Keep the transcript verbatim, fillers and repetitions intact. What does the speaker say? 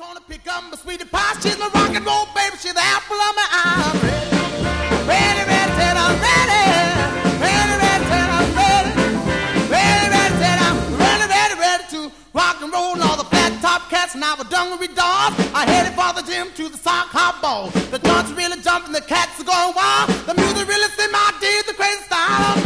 gonna pick up my sweetie pie. She's my rock and roll baby. She's the apple of my eye. I'm ready, ready, ready, said I'm ready. Ready, ready, said I'm ready. Ready, ready, said I'm ready, ready, ready to rock and roll. All the flat top cats and our dungaree dolls. I headed for the gym to the sock hop ball. The joints are really jumping, the cats are going wild. The music really set my day, the crazy style.